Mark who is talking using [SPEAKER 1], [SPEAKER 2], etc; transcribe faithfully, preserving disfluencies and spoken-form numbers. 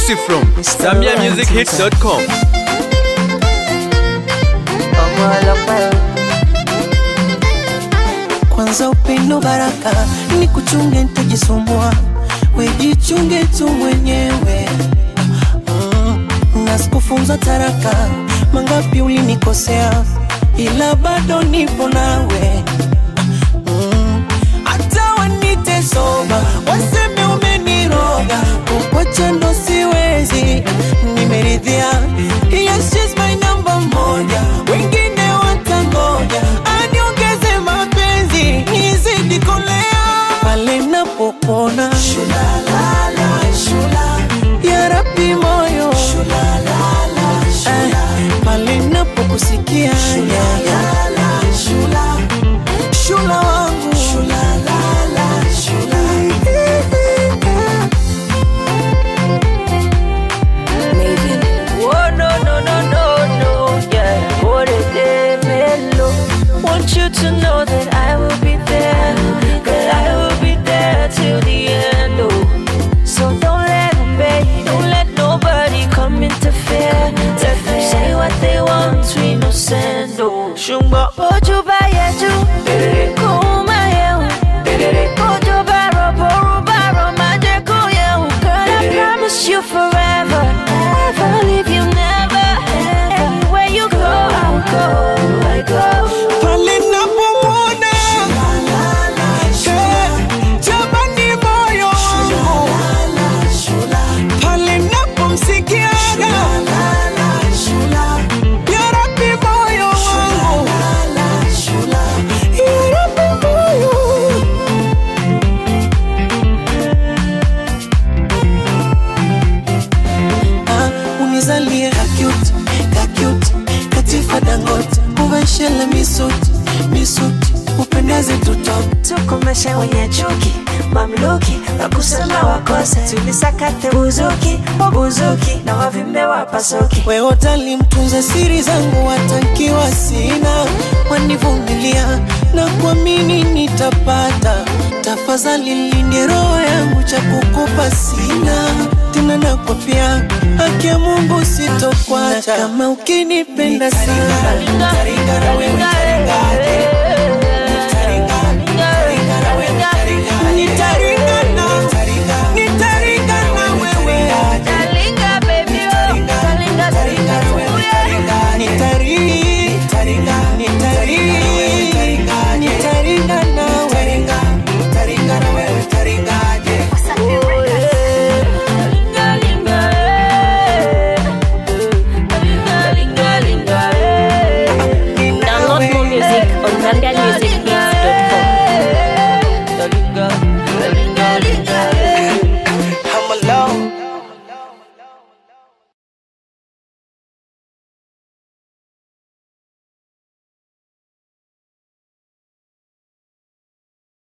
[SPEAKER 1] Exclusive from Zambia Music Hits dot com.
[SPEAKER 2] Kwanza upendo baraka, ni kuchunge nitajisumbua, wejichunge tu mwenyewe. mm, Nasikufunza taraka, mangapi ulinikosea, ila bado nipo nawe. mm, Hata wanite soba, waseme umeniroga, kukwacha ndo siwezi, nimeridhia. Yes, she's my number moja, wengine watangoja, aniongeze mapenzi, nizidi kolea. Pale napopona shulalala, shula ya Rabbi moyo shulalala, shula eh, pale napokusikia shulalala, shula shula wangu shulalala, shula.
[SPEAKER 3] Oh no no no no no, yeah. What a day, mellow. Want you to know that I will be there, that I will be there till the end. Oh, so don't let them pay, don't let nobody come interfere. Let them say what they want, we no send. Oh, shumba ojo ba yeju, kuma yehu, ojo ba robo robo maje ko yehu. Girl, I promise you forever, never leave you, never. Anywhere you go, I'll go, I go.
[SPEAKER 2] Pale napomwona jamani moyo wangu, pale napomsikia ya Rabbi moyo wangu, ya Rabbi moyo. Ah, unizalie kakute, kakute, katifa Dangote, uveshele misuti, misuti, upendeze tutoke.
[SPEAKER 3] Tukomeshe wenye chuki, mamluki, wakusema wakose. Tulisakate buzuki, wabuzuki, na wavimbe wapasuki.
[SPEAKER 2] Wewe utali mtunza siri zangu, watankiwa sina, wanivumilia na kuamini nitapata. Tafadhali linde roho yangu, cha kukupa sina tena, nakwapia haki ya Mungu sitokuacha. Kama ukinipenda sana,